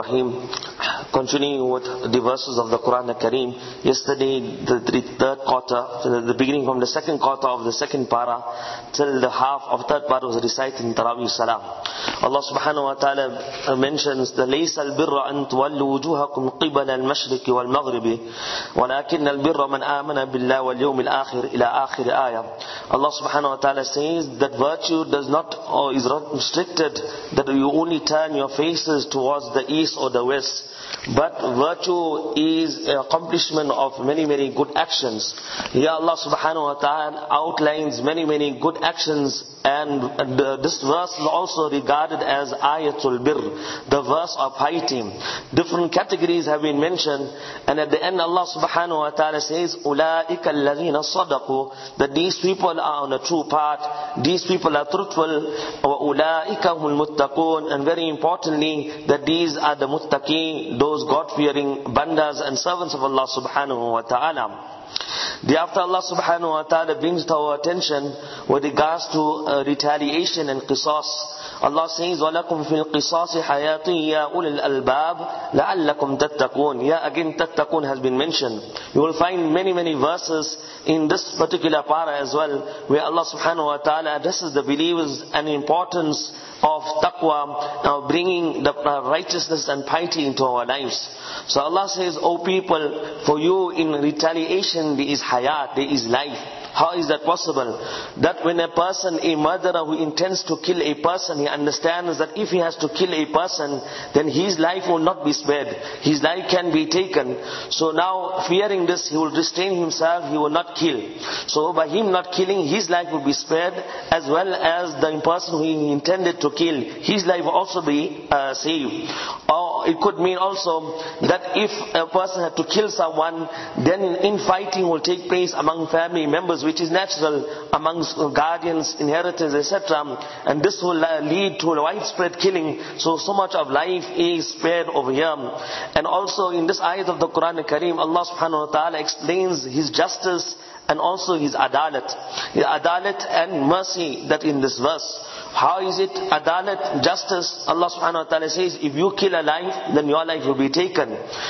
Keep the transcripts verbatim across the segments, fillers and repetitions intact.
Rahim. Continuing with the verses of the Quran Al-Kareem. Yesterday, the, the third quarter, the beginning from the second quarter of the second para till the half of third para was recited in Tarawih Salam. Allah subhanahu wa ta'ala mentions the لَيْسَ الْبِرَّ أَن تُوَلُّوا وُجُوهَكُمْ قِبَلَ الْمَشْرِقِ وَالْمَغْرِبِ وَلَكِنَّ الْبِرَّ مَنْ آمَنَ بِاللَّهِ وَالْيَوْمِ الْآخِرِ إِلَى آخِرِ آيَةٍ. Allah subhanahu wa ta'ala says that virtue does not or is not restricted that you only turn your faces towards the east or the west. But virtue is an accomplishment of many, many good actions. Here Allah subhanahu wa ta'ala outlines many, many good actions, and this verse is also regarded as Ayatul Bir, the verse of piety. Different categories have been mentioned, and at the end Allah subhanahu wa ta'ala says, أُولَٰئِكَ الَّذِينَ صَدَقُوا, that these people are on a true path, these people are truthful, وَأُولَٰئِكَ هُمُ الْمُتَّقُونَ, and very importantly, that these are the muttaqeen, those God-fearing bandas and servants of Allah subhanahu wa ta'ala. Thereafter Allah subhanahu wa ta'ala brings to our attention with regards to uh, retaliation and qisas. Allah says, وَلَكُمْ فِي الْقِصَاصِ حَيَاةٌ يَا أُولِي الْأَلْبَابِ لَعَلَّكُمْ تَتَّقُونَ. Yeah, again تَتَّقُونَ has been mentioned. You will find many, many verses in this particular para as well, where Allah subhanahu wa ta'ala addresses the believers and the importance of taqwa, uh, bringing the uh, righteousness and piety into our lives. So Allah says, O people, for you in retaliation there is hayat, there is life. How is that possible? That when a person, a murderer who intends to kill a person, he understands that if he has to kill a person, then his life will not be spared. His life can be taken. So now, fearing this, he will restrain himself, he will not kill. So by him not killing, his life will be spared, as well as the person who he intended to kill, his life will also be uh, saved. Or it could mean also that if a person had to kill someone, then infighting will take place among family members, which is natural amongst guardians, inheritors, et cetera. And this will lead to a widespread killing. So, so much of life is spared over here. And also in this ayat of the Quran Al-Kareem, Allah subhanahu wa ta'ala explains His justice and also His adalat. The adalat and mercy that in this verse. How is it adalat, justice? Allah subhanahu wa ta'ala says, if you kill a life, then your life will be taken.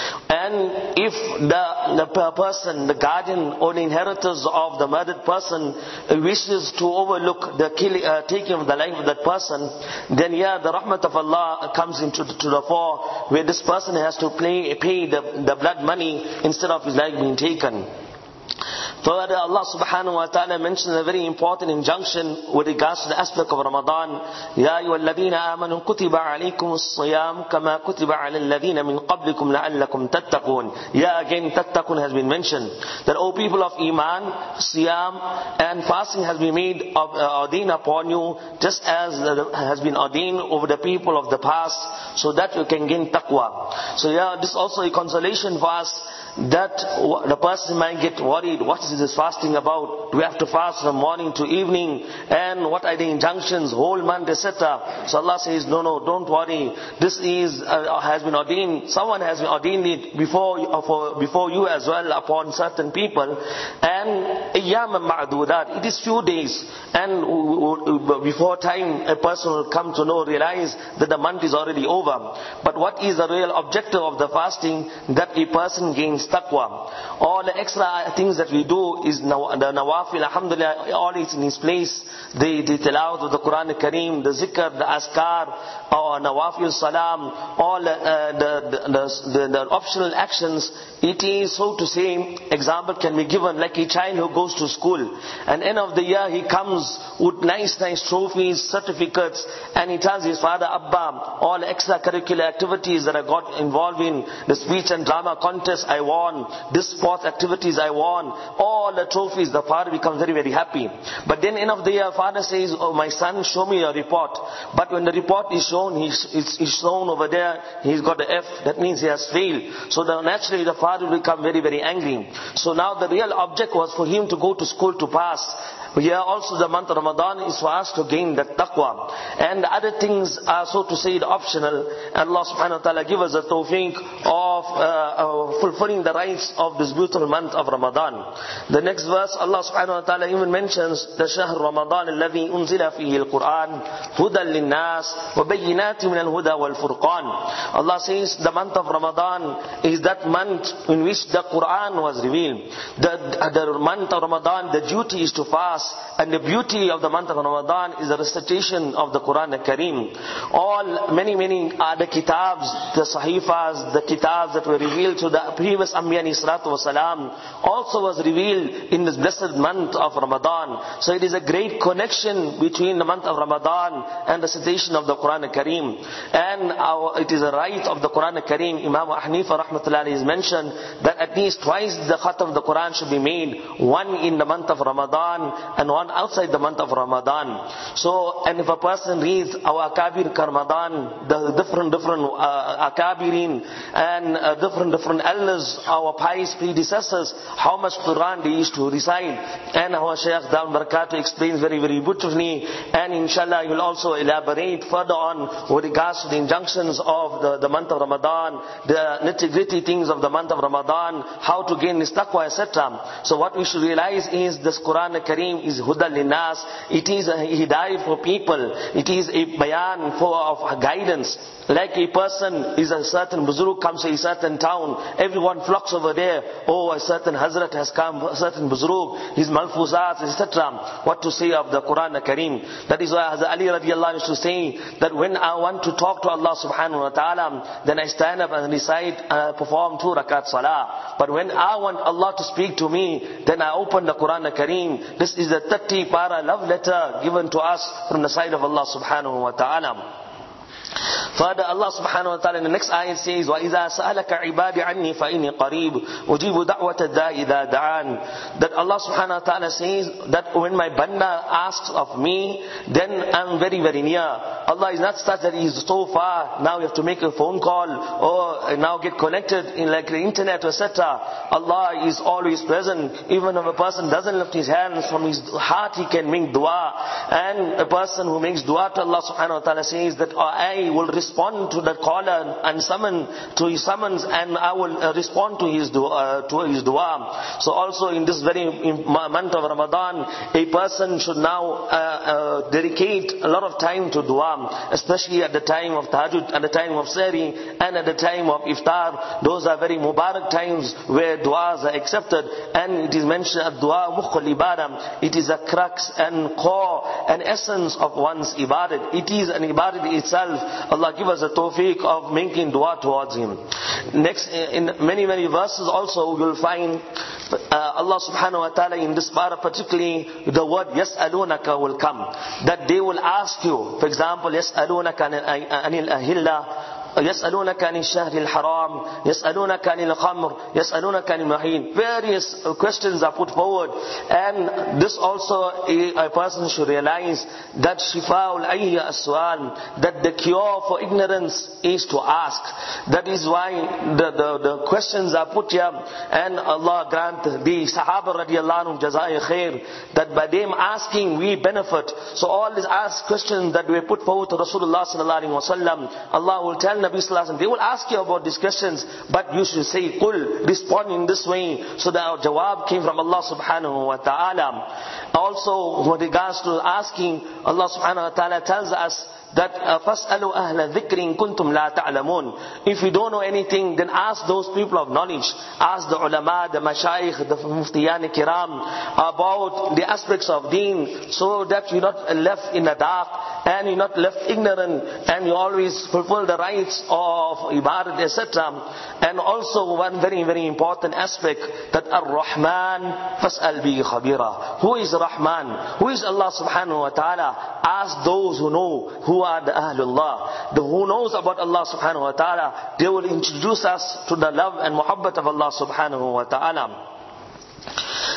And if the, the person, the guardian or the inheritors of the murdered person wishes to overlook the kill, uh, taking of the life of that person, then yeah, the rahmat of Allah comes into to the fore, where this person has to pay, pay the, the blood money instead of his life being taken. Further, Allah subhanahu wa ta'ala mentions a very important injunction with regards to the aspect of Ramadan. Ya ayyuhalladhina amanu kutiba alaykumus siyam kama kutiba alal ladhina min qablikum la'allakum tattaqun. Yeah, again tattaqun has been mentioned. That, O people of Iman, siyam and fasting has been made of, uh, ordained upon you, just as uh, has been ordained over the people of the past, so that you can gain taqwa. So yeah, this is also a consolation for us, that the person might get worried. What is this fasting about? Do we have to fast from morning to evening? And what are the injunctions, whole month, et cetera. So Allah says, no, no, don't worry. This is uh, has been ordained. Someone has been ordained it before uh, for, before you as well upon certain people. And ayyaman ma'dudat. It is few days. And before time, a person will come to know, realize that the month is already over. But what is the real objective of the fasting? That a person gains taqwa. All the extra things that we do is the nawafil, alhamdulillah, all is in its place. The, the tilawat of the Quran Al-Kareem, the zikr, the askar, or nawafil salam, all uh, the, the, the, the optional actions. It is, so to say, example can be given like a child who goes to school. And end of the year he comes with nice, nice trophies, certificates, and he tells his father, Abba, all extracurricular activities that I got involved in, the speech and drama contest I won, this sports activities I won, all the trophies, the father becomes very, very happy. But then end of the year, father says, oh my son, show me your report. But when the report is shown, he's, it's, it's shown over there, he's got the F, that that means he has failed. So the, naturally the father will become very, very angry. So now the real object was for him to go to school to pass. Here also the month of Ramadan is for us to gain that taqwa. And other things are, so to say, optional. Allah subhanahu wa ta'ala give us a tawfiq of uh, uh, fulfilling the rights of this beautiful month of Ramadan. The next verse, Allah subhanahu wa ta'ala even mentions the shahr Ramadan alladhi unzila fihi al-Quran hudan lin-nas wa bayyinatin min al-huda wal-furqan. Allah says the month of Ramadan is that month in which the Quran was revealed. The, the month of Ramadan, the duty is to fast. And the beauty of the month of Ramadan is the recitation of the Quran al-Kareem. All, many, many other kitabs, the sahifas, the kitabs that were revealed to the previous Anbiya alayhi salatu wasalam, also was revealed in this blessed month of Ramadan. So it is a great connection between the month of Ramadan and the recitation of the Quran al-Kareem. And our, it is a right of the Quran al-Kareem. Imam Hanifa rahmatullahi has mentioned that at least twice the khatam of the Quran should be made. One in the month of Ramadan and one outside the month of Ramadan. So, and if a person reads our Akabir Karmadan, the different, different uh, Akabirin and uh, different, different elders, our pious predecessors, how much Quran they used to recite. And our Shaykh Daud Barakatuh explains very, very beautifully. And inshallah, he will also elaborate further on with regards to the injunctions of the, the month of Ramadan, the nitty-gritty things of the month of Ramadan, how to gain this taqwa, et cetera. So what we should realize is this Quran al-Kareem is hudan linnas. It is a hidayah for people. It is a bayan for of guidance. Like a person is a certain buzurg comes to a certain town, everyone flocks over there. Oh, a certain Hazrat has come, a certain buzurg, his malfuzat, et cetera. What to say of the Quran al-Kareem? That is why Hazrat Ali radiallahu anhu used to say that when I want to talk to Allah subhanahu wa ta'ala, then I stand up and recite, uh, perform two rakat salah. But when I want Allah to speak to me, then I open the Quran al-Kareem. This is the thirty para love letter given to us from the side of Allah subhanahu wa ta'ala. Further, Allah subhanahu wa ta'ala in the next ayat says, وَإِذَا سَأَلَكَ عِبَادِ عَنِّي فَإِنِّي قَرِيبٌ أُجِيبُ دَعْوَةَ الدَّاعِ إِذَا دَعَانِ. That Allah subhanahu wa ta'ala says that when my banda asks of me, then I'm very, very near. Allah is not such that He is so far, now you have to make a phone call, or now get connected in like the internet, et cetera. Allah is always present. Even if a person doesn't lift his hands, from his heart he can make dua. And a person who makes dua to Allah subhanahu wa ta'ala says that I will respond to the caller and summon to his summons, and I will uh, respond to his dua, uh, to his dua. So also in this very month of Ramadan, a person should now uh, uh, dedicate a lot of time to dua, especially at the time of tahajjud, at the time of sahri, and at the time of iftar. Those are very mubarak times where duas are accepted, and it is mentioned at dua mukhul ibadah. It is a crux and core and essence of one's ibadat. It is an ibadat itself. Allah give us a tawfiq of making dua towards Him. Next, in many, many verses also you'll find uh, Allah subhanahu wa ta'ala in this para particularly the word yas'alunaka will come. That they will ask you, for example, yas'alunaka anil ahilla, يسألونك عن الشهر الحرام يسألونك عن الخمر يسألونك عن المحيط. Various questions are put forward, and this also a, a person should realize that shifa'ul ayya as-su'al, that the cure for ignorance is to ask. That is why the, the, the questions are put here, and Allah grant the Sahaba radiallahu anhum jazai khair, that by them asking we benefit. So all these asked questions that were put forward to Rasulullah sallallahu alaihi wasallam, Allah will tell Nabi sallallahu alaihi wasallam, they will ask you about these questions, but you should say qul, respond in this way. So the jawab came from Allah subhanahu wa ta'ala. Also with regards to asking, Allah subhanahu wa ta'ala tells us that فَاسْأَلُوا أَهْلَ ذِكْرٍ كُنْتُمْ لَا تَعْلَمُونَ. If you don't know anything, then ask those people of knowledge. Ask the ulama, the mashayikh, the muftiyan kiram about the aspects of deen, so that you're not left in the dark and you're not left ignorant, and you always fulfill the rights of ibadat, et cetera. And also one very, very important aspect, that Ar-Rahman فَاسْأَلْ بِهِ خَبِيرًا. Who is Rahman? Who is Allah subhanahu wa ta'ala? Ask those who know, who are the Ahlullah, the who knows about Allah subhanahu wa ta'ala. They will introduce us to the love and muhabbat of Allah subhanahu wa ta'ala.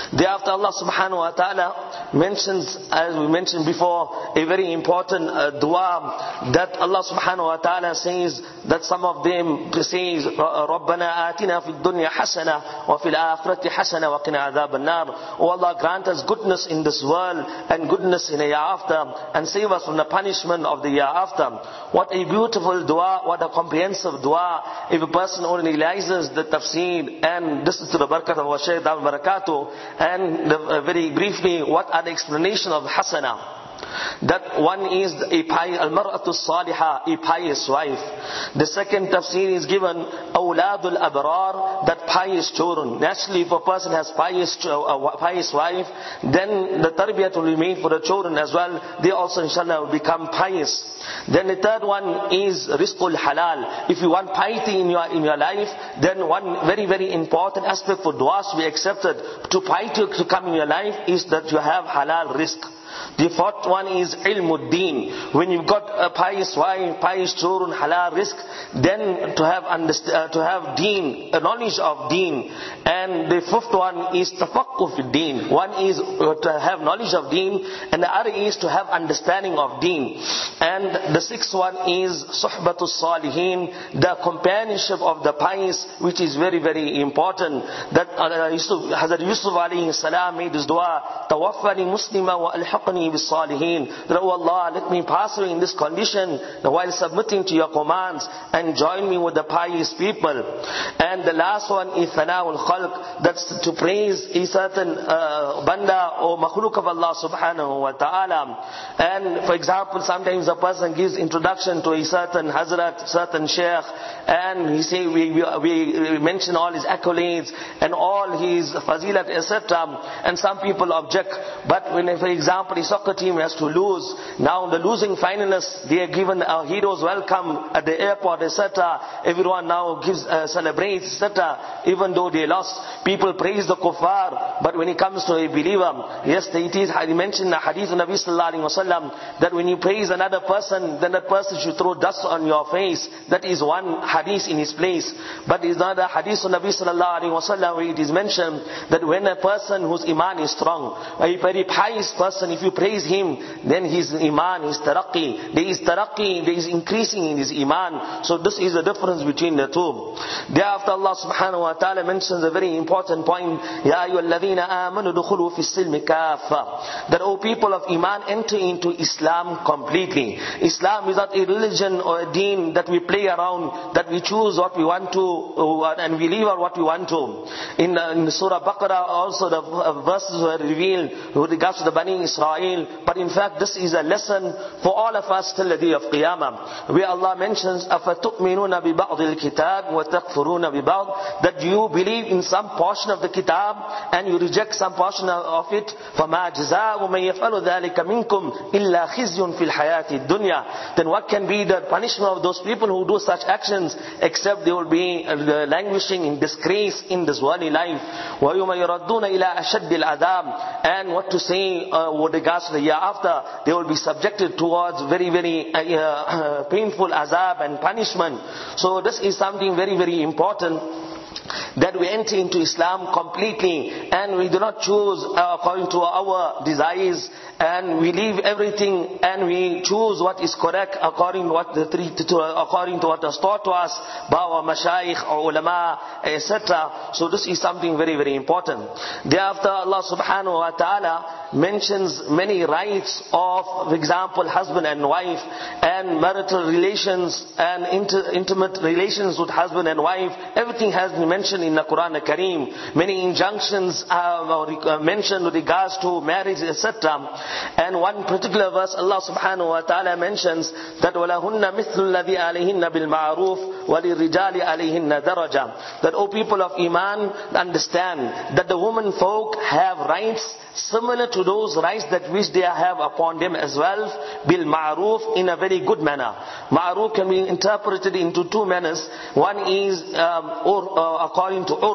Thereafter Allah subhanahu wa ta'ala mentions, as we mentioned before, a very important uh, dua that Allah subhanahu wa ta'ala says that some of them says, رَبَّنَا آتِنَا فِي الدُّنْيَا حَسَنَةً وَفِي الْآخِرَةِ حَسَنَةً وَقِنَا عَذَابَ النَّارِ. Oh Allah, grant us goodness in this world and goodness in the year after, and save us from the punishment of the year after. What a beautiful dua, what a comprehensive dua. If a person only realizes the tafsir, and this is to the barakat of our Shaykh Dawud Barakatuh, and the, uh, very briefly, what are the explanation of Hasana? That one is a pious, al-mar'atu salihah, a pious wife. The second tafsir is given, awladul abrar, that pious children. Naturally, if a person has pious, uh, pious wife, then the tarbiyat will be made for the children as well. They also inshallah will become pious. Then the third one is rizqul halal. If you want piety in your in your life, then one very very important aspect for du'as to be accepted, to piety to come in your life, is that you have halal rizq. The fourth one is ilmuddin. When you've got a pious wife, pious children, halal rizq, then to have underst- uh, to have deen, a knowledge of deen. And the fifth one is tafaqquh fi deen. One is to have knowledge of deen, and the other is to have understanding of deen. And the sixth one is suhbatus salihin, the companionship of the pious, which is very very important. That uh, Yusuf, Hazrat Yusuf alayhi salam made this dua, tawaffani muslima wa alhaqni bis salihin. That, oh Allah, let me pass away in this condition while submitting to your commands, and join me with the pious people. And the last one is thana'ul khalq, that's to praise a certain uh, banda or makhluk of Allah subhanahu wa ta'ala. And for example, sometimes a person gives introduction to a certain hazrat, certain sheikh, and he say we, we, we mention all his accolades and all his fazilat, et cetera. And some people object. But when, for example, a soccer team has to lose, now the losing finalists, they are given a hero's welcome at the airport, et cetera. Everyone now gives uh, celebrates, et cetera. Even though they lost, people praise the kuffar. But when it comes to a believer, yes, it is. I mentioned in the hadith of Nabi sallallahu alaihi wasallam that when you praise another person, then that person should throw dust on your face. That is one hadith in his place. But there is another hadith of Nabi sallallahu alaihi wasallam where it is mentioned that when a person whose iman is strong, a very pious person, if you praise him, then his iman is taraqi. There is taraqi, there is increasing in his iman. So this is the difference between the two. Thereafter Allah subhanahu wa ta'ala mentions a very important point. Ya ayyuhalladhina amanu dukhulu fi silmi kaffa. That, O people of iman, enter into Islam completely. Islam is not a religion or a deen that we play around, that we choose what we want to and we leave out what we want to. In, uh, in Surah Baqarah also the uh, verses were revealed with regards to the Bani Israel. But in fact this is a lesson for all of us till the day of Qiyamah, where Allah mentions أَفَتُؤْمِنُونَ بِبَعْضِ الْكِتَابِ وَتَكْفُرُونَ بِبَعْضِ, that you believe in some portion of the kitab and you reject some portion of it. فَمَا جَزَاءُ مَنْ يَفْعَلُ ذَلِكَ مِنْكُمْ إِلَّا خِزْيٌ فِي الْحَيَاةِ الدُّنْيَا. Then what can be the punishment of those people who do such actions, except they will be languishing in disgrace in this worldly life. وَيُومَ يُرَدُّونَ إِلَىٰ أَشَدِّ الْعَذَابِ. And what to say uh, with regards to the year after, they will be subjected towards very very uh, uh, painful azab and punishment. So this is something very very important, that we enter into Islam completely and we do not choose uh, according to our desires, and we leave everything and we choose what is correct according to what the to, according to what was taught to us by our mashayikh or ulama, et cetera. So this is something very very important. Thereafter Allah subhanahu wa ta'ala mentions many rights of, for example, husband and wife, and marital relations and inter, intimate relations with husband and wife. Everything has been mentioned in the Quran al-Kareem. Many injunctions are mentioned with regards to marriage, et cetera. And one particular verse, Allah subhanahu wa ta'ala mentions that وَلَهُنَّ مِثْلُ الَّذِي عَلَيْهِنَّ بِالْمَعْرُوفِ وَلِلرِّجَالِ عَلَيْهِنَّ دَرَجَةً. That, O people of Iman, understand that the women folk have rights similar to those rights that which they have upon them as well, bil ma'ruf, in a very good manner. Ma'ruf can be interpreted into two manners. One is um, or, uh, according to urf,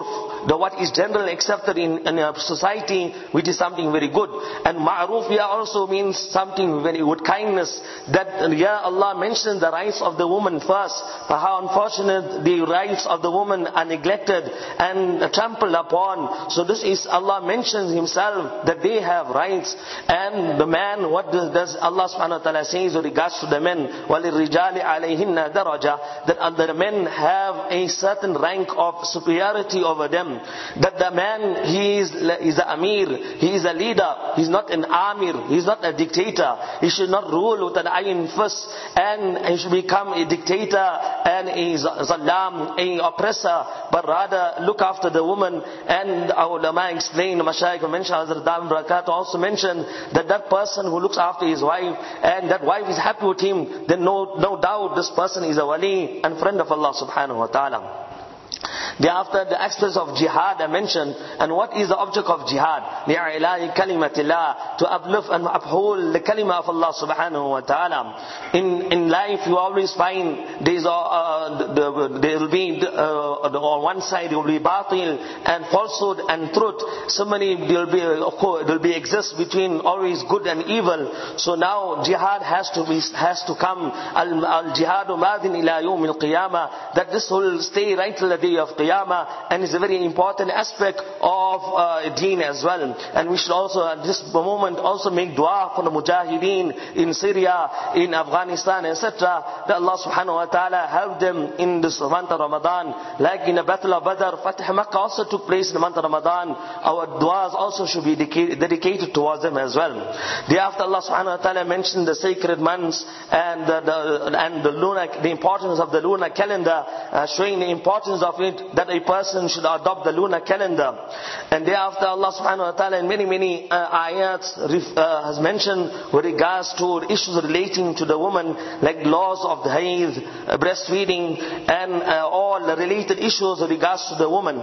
the what is generally accepted in, in a society, which is something very good. And ma'ruf here also means something very good, kindness. That here Allah mentioned the rights of the woman first, for how unfortunate the rights of the woman are neglected and trampled upon. So this is, Allah mentions Himself that they have rights. And the man, what does, does Allah subhanahu wa ta'ala says with regards to the men? وَلِلْرِجَالِ عَلَيْهِنَّ دَرَجَةً, that the men have a certain rank of superiority over them. That the man, he is, is an amir, he is a leader, he is not an amir, he is not a dictator. He should not rule with an iron fist and he should become a dictator and a zallam, a oppressor, but rather look after the woman. And our ulama explained, Mashaykh mentioned, Hazrat Dam Barakat also mentioned that that person who looks after his wife and that wife is happy with him, then no, no doubt this person is a wali and friend of Allah subhanahu wa ta'ala. Thereafter, the aspects of jihad are mentioned. And what is the object of jihad? لِعِلَاءِ كَلِمَةِ اللَّهِ, to uplift and uphold the kalima of Allah subhanahu wa ta'ala. In in life, you always find there is uh, the, there will be uh, on one side there will be batil and falsehood and truth. So many there will be there will be exist between always good and evil. So now jihad has to be has to come. Al jihadu madin ila yawm al qiyamah, that this will stay right till the day of Qiyamah, and it's a very important aspect of uh, deen as well. And we should also at this moment also make dua for the mujahideen in Syria, in Afghanistan, et cetera. That Allah subhanahu wa ta'ala help them in this month of Ramadan. Like in the Battle of Badr, Fatih Makkah also took place in the month of Ramadan. Our duas also should be dedicated towards them as well. Thereafter, Allah subhanahu wa ta'ala mentioned the sacred months and the, the and the lunar, the importance of the lunar calendar, uh, showing the importance of it, that a person should adopt the lunar calendar. And thereafter Allah subhanahu wa ta'ala in many many uh, ayats uh, has mentioned with regards to issues relating to the woman, like laws of the hayd, uh, breastfeeding, and uh, all the related issues with regards to the woman.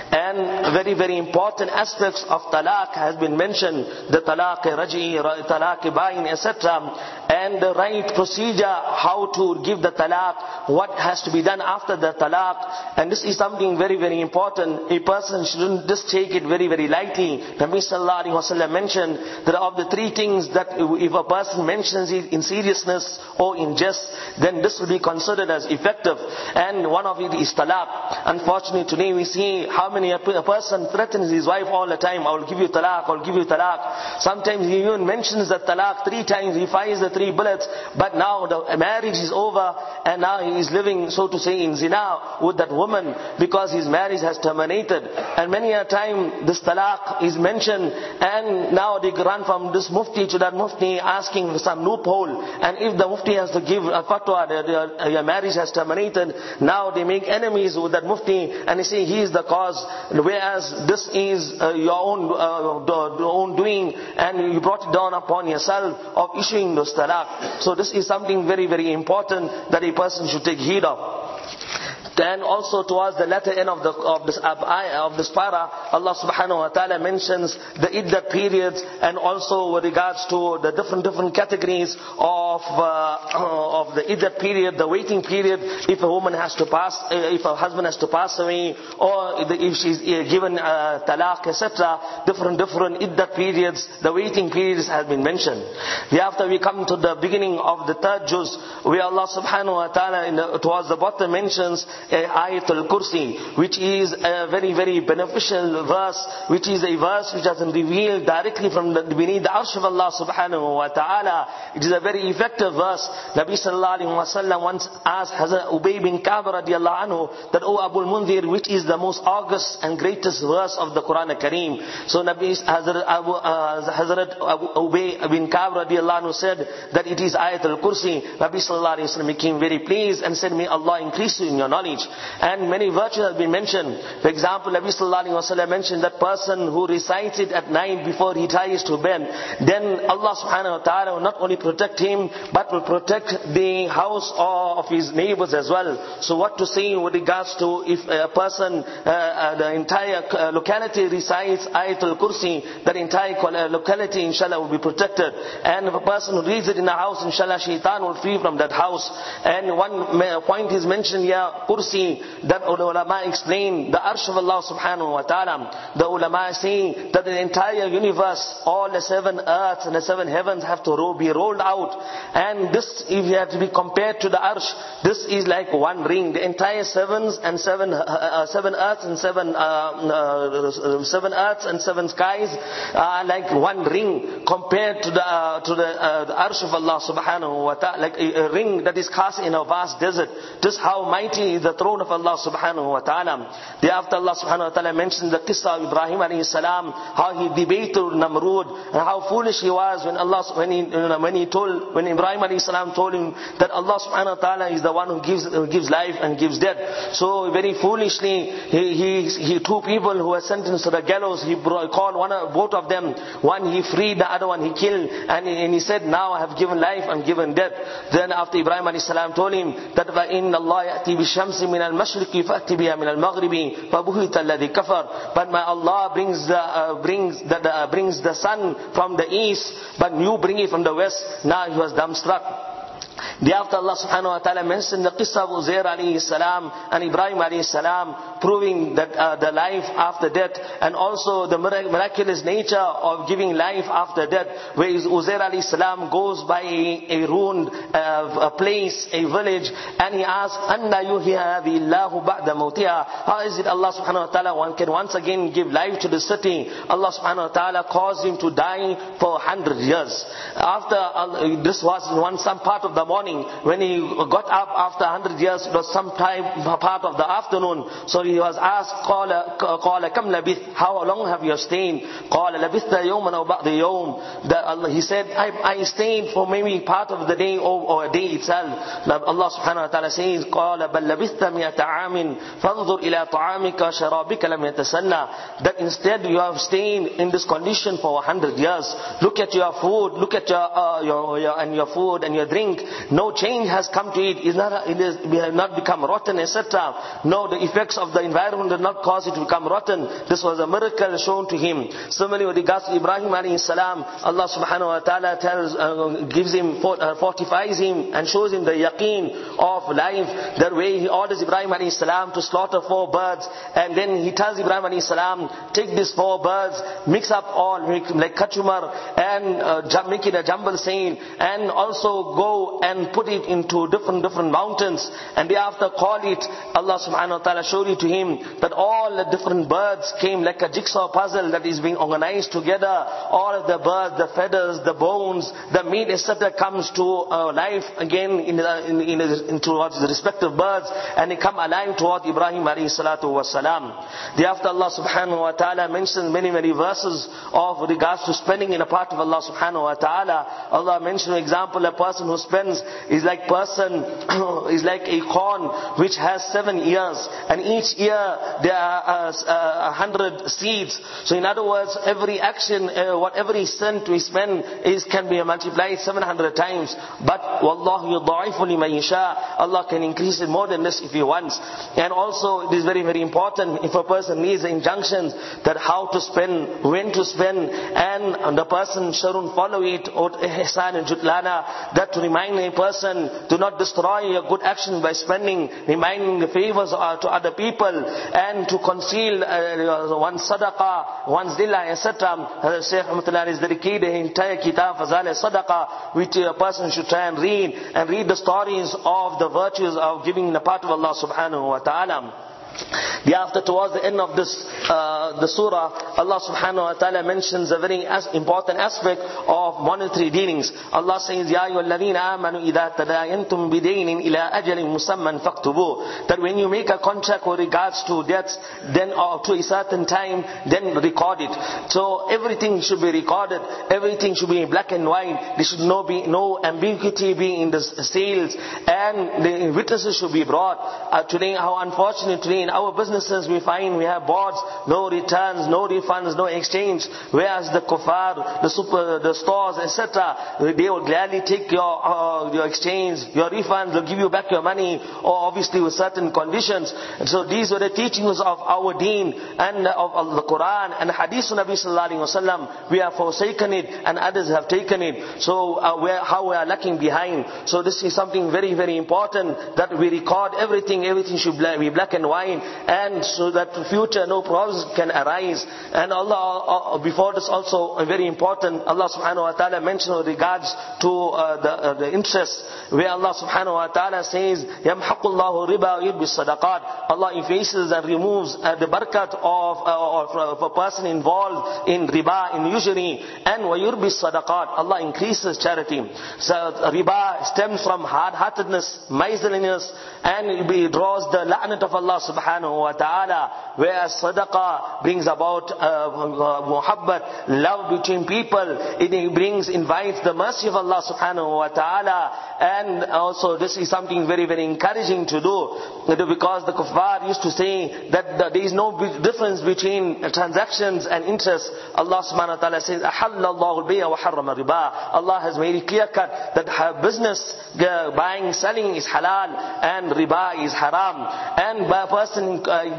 And very very important aspects of talaq has been mentioned, the talaq raj'i, talaq bain, et cetera. And the right procedure, how to give the talaq, what has to be done after the talaq. And this is something very very important. A person shouldn't just take it very very lightly. Nabi sallallahu alaihi wasallam mentioned that of the three things that if a person mentions it in seriousness or in jest, then this will be considered as effective. And one of it is talaq. Unfortunately today we see how many a person threatens his wife all the time. I will give you talaq, I will give you talaq. Sometimes he even mentions the talaq three times. He fires the three bullets. But now the marriage is over and now he is living, so to say, in zina with that woman, because his marriage has terminated. And many a time this talaq is mentioned, and now they run from this mufti to that mufti asking for some loophole. And if the mufti has to give a fatwa that your marriage has terminated, now they make enemies with that mufti and they say he is the cause, whereas this is uh, your own uh, the, the own doing, and you brought it down upon yourself of issuing those talaq. So this is something very very important that a person should take heed of. Then also towards the latter end of the of this of this para, Allah subhanahu wa ta'ala mentions the iddah periods, and also with regards to the different different categories of uh, of the iddah period, the waiting period, if a woman has to pass, uh, if a husband has to pass away, or if she's given uh, talaq, et cetera. Different different iddah periods, the waiting periods have been mentioned. Thereafter we come to the beginning of the third juz, where Allah subhanahu wa ta'ala in the, towards the bottom mentions Ayatul Kursi, which is a very very beneficial verse, which is a verse which has been revealed directly from the, beneath the arsh of Allah subhanahu wa ta'ala. It is a very effective verse. Nabi sallallahu alaihi wasallam once asked Hazrat Ubay bin Ka'b radiallahu anhu that, O Abu al-Mundhir, which is the most august and greatest verse of the Quran al-Kareem? So Nabi Hazrat Abu, uh, Hazrat Abu Ubay bin Ka'b radiallahu anhu said that it is Ayatul Kursi. Nabi sallallahu alaihi wasallam became very pleased and said, may Allah increase you in your knowledge. And many virtues have been mentioned. For example, Nabi sallallahu alaihi wasallam mentioned that person who recites it at night before he tries to bed, then Allah subhanahu wa ta'ala will not only protect him, but will protect the house of his neighbors as well. So what to say with regards to if a person, uh, the entire locality recites Ayatul Kursi, that entire locality inshallah will be protected. And if a person who reads it in a house, inshallah shaitan will flee from that house. And one point is mentioned here, Kursi see that the ulama explain the arsh of Allah subhanahu wa ta'ala. The ulama is saying that the entire universe, all the seven earths and the seven heavens have to ro- be rolled out. And this, if you have to be compared to the arsh, this is like one ring. The entire sevens and seven, uh, uh, seven earths and seven, uh, uh, seven earths and seven skies are like one ring compared to the, uh, to the, uh, the arsh of Allah subhanahu wa ta'ala, like a, a ring that is cast in a vast desert. Just how mighty is the throne of Allah subhanahu wa ta'ala. Thereafter Allah subhanahu wa ta'ala mentioned the qissa of Ibrahim alayhi salam, how he debated Namrud and how foolish he was when Allah, when he, when he told, when Ibrahim alayhi salam told him that Allah subhanahu wa ta'ala is the one who gives, who gives life and gives death. So very foolishly, he, he, he two people who were sentenced to the gallows, he brought, called one, both of them. One he freed, the other one he killed, and he, and he said, now I have given life and given death. Then after Ibrahim alayhi salam told him that فَإِنَّ اللَّهَ يَأْتِي بِالشَّمْسِ مِنَ الْمَشْرِقِ فَأْتِ بِهَا مِنَ الْمَغْرِبِ فَبُهِتَ الَّذِي كَفَرَ. But my Allah brings the uh, brings the, the brings the sun from the east, but you bring it from the west. Now he was dumbstruck. Thereafter Allah subhanahu wa ta'ala mentioned the qissa of Uzair alayhi salam and Ibrahim alayhi salam, proving that uh, the life after death, and also the miraculous nature of giving life after death, where Uzair alayhi salam goes by a, a ruined uh, a place, a village, and he asks, Anna yuhya hadhihi Allahu ba'da mawtiha. How is it Allah subhanahu wa ta'ala one can once again give life to the city? Allah subhanahu wa ta'ala caused him to die for a hundred years. After uh, this was one some part of the morning, when he got up after a hundred years, it was some time part of the afternoon. So he was asked, قال قال كم لبثت? How long have you stayed? قال لبثت يوما أو بعض يوم. He said, I, I stayed for maybe part of the day or, or a day itself. Allah subhanahu wa ta'ala says, قال بل لبثت مئة عام فانظر إلى طعامك وشرابك لم يتسنى. That instead you have stayed in this condition for a hundred years. Look at your food, look at your, uh, your, your and your food and your drink. No change has come to it. It, is not, it, is, it has not become rotten, et cetera. No, the effects of the environment did not cause it to become rotten. This was a miracle shown to him. Similarly, with regards to Ibrahim alayhi salam, Allah subhanahu wa ta'ala tells, uh, gives him, uh, fortifies him and shows him the yaqeen of life. That way he orders Ibrahim alayhi salam to slaughter four birds, and then he tells Ibrahim alayhi salam, take these four birds, mix up all, make, like kachumar, and uh, make it a jumble sain, and also go and put it into different different mountains, and thereafter call it. Allah subhanahu wa ta'ala showed it to him that all the different birds came like a jigsaw puzzle that is being organized together. All of the birds, the feathers, the bones, the meat, et cetera comes to uh, life again in, the, in, in, in towards the respective birds, and they come alive towards Ibrahim alayhi salatu wasalam. Thereafter Allah subhanahu wa ta'ala mentions many many verses of regards to spending in a part of Allah subhanahu wa ta'ala. Allah mentioned, for example, a person who spends is like person is like a corn which has seven ears, and each ear there are a uh, hundred seeds. So in other words, every action, uh, whatever is sent to spend is can be multiplied seven hundred times. But wallahu yudha'ifu liman yasha. Allah can increase it more than this if He wants. And also it is very very important, if a person needs injunctions that how to spend, when to spend, and the person shouldn't follow it or ihsan and jutlana, that to remind a person, do not destroy your good action by spending, reminding the favors uh, to other people, and to conceal uh, one's sadaqah, one's lillah, et cetera. Shaykh Ahmadullah is dedicated an entire kitab Fazal Sadaqah, which a person should try and read, and read the stories of the virtues of giving the part of Allah subhanahu wa ta'ala. Thereafter, towards the end of this uh, the surah, Allah subhanahu wa ta'ala mentions a very as important aspect of monetary dealings. Allah says, Ya ayyuhalladhina amanu idha tadayantum bidaynin ila ajalin musamman faktubu. That when you make a contract with regards to debts, then or to a certain time, then record it. So everything should be recorded. Everything should be in black and white. There should no be no ambiguity be in the sales, and the witnesses should be brought. Uh, today, how unfortunately in our businesses we find we have boards, no returns, no refunds, no exchange. Whereas the kuffar, the super, the stores, et cetera, they will gladly take your uh, your exchange, your refunds, they'll give you back your money, or obviously with certain conditions. And so these were the teachings of our deen and of, of the Quran and the Hadith of Nabi sallallahu alaihi wasallam. We have forsaken it and others have taken it. So uh, where, how we are lacking behind. So this is something very, very important, that we record everything. Everything should be black and white, and so that in future no problems can arise. And Allah, uh, before this also uh, very important, Allah subhanahu wa ta'ala mentioned with regards to uh, the, uh, the interest, where Allah subhanahu wa ta'ala says, يَمْحَقُ اللَّهُ رِبَا وَيُرْبِي الصَّدَقَاتِ. Allah effaces and removes uh, the barakat of, uh, of a person involved in riba, in usury, and وَيُرْبِي الصَّدَقَاتِ. Allah increases charity. So riba stems from hard-heartedness, miserliness, and it draws the la'nat of Allah subhanahu wa ta'ala. Whereas sadaqah brings about uh, muhabbat, love between people. It brings, invites the mercy of Allah subhanahu wa ta'ala. And also this is something very, very encouraging to do. Because the kuffar used to say that there is no difference between transactions and interest. Allah subhanahu wa ta'ala says, أَحَلَّ اللَّهُ الْبَيْعَ وَحَرَّمَ الرِّبَا. Allah has made it clear cut that her business, buying, selling is halal and riba is haram. And by a person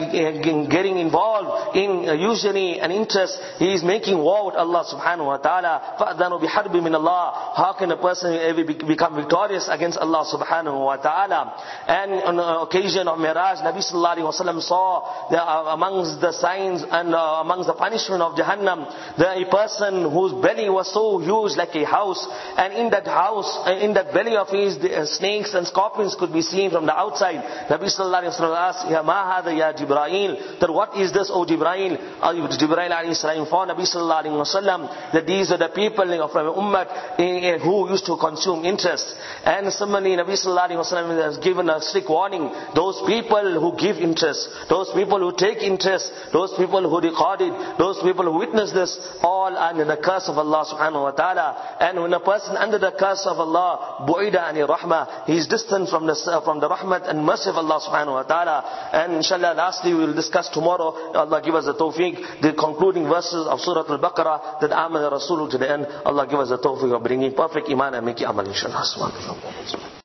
uh, getting involved in uh, usury and interest, he is making war with Allah subhanahu wa ta'ala. فَأَذَنُوا بِحَرْبٍ مِّنَ اللَّهِ. How can a person ever become victorious against Allah subhanahu wa ta'ala? And on the occasion of Miraj, Nabi sallallahu alaihi wasallam saw the, uh, amongst the signs and uh, amongst the punishment of Jahannam, the a person whose belly was so huge like a house, and in that house, uh, in that belly of his, the, uh, snakes and scorpions could be seen from the outside. Nabi sallallahu alaihi wasallam asked, Ya ma hada ya Jibreel, that what is this, O Jibreel? Uh, Jibreel alayhi salam for Nabi sallallahu alaihi wasallam, that these are the people from Ummah uh, who used to consume interest. And similarly, Nabi sallallahu alaihi wasallam has given a strict warning. Those people who give interest, those people who take interest, those people who record it, those people who witness this, all are under the curse of Allah subhanahu wa ta'ala. And when a person under the curse of Allah, bu'ida ani rahmah, he is distant from the from the rahmat and mercy of Allah subhanahu wa ta'ala. And inshallah, lastly we will discuss tomorrow, Allah give us the tawfiq, the concluding verses of Surah Al-Baqarah, that Amana Rasul to the end. Allah give us the tawfiq of bringing perfect iman and making amal inshallah.